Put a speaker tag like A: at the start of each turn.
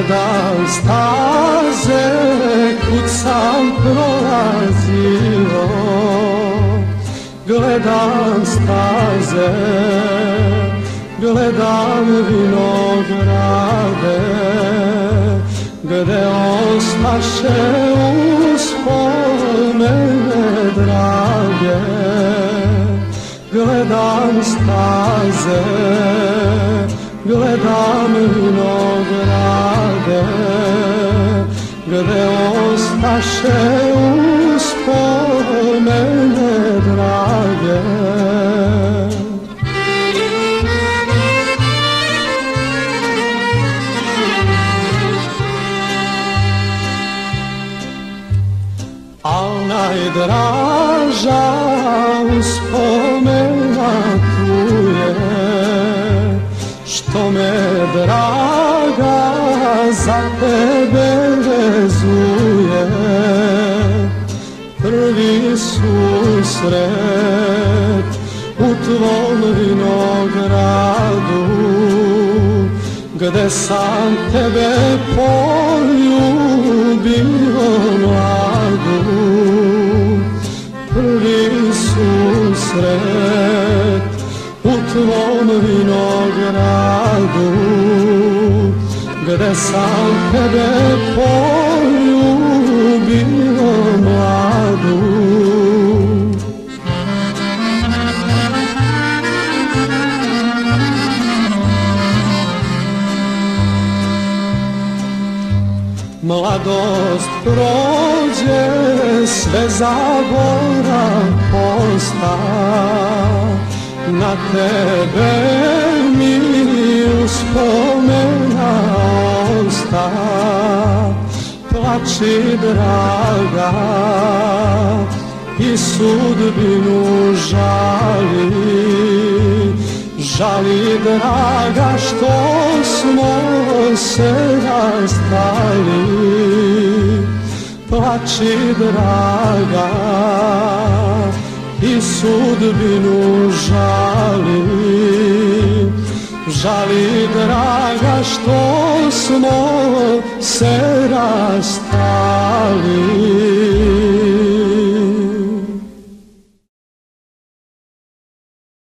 A: Gledam staze kud sam prolazio, gledam staze, gledam vinograde, gde ostaše uspomene drage. Gledam staze, gledam vinograde, gde ostaše uspomene drage. Al najdraža uspomena tu je, što me draga za tebe vezuje. Prvi susret u tvom vinogradu, gde sam tebe poljubio mladu. Prvi susret u tvom vinogradu, gde sam tebe poljubio mladu. Mladost prođe, sve zaborav posta, na tebe mi uspomena osta. Plači draga i sudbinu žali, žali draga što smo se rastali. Plači draga i sudbinu žali, žali draga što smo se rastali.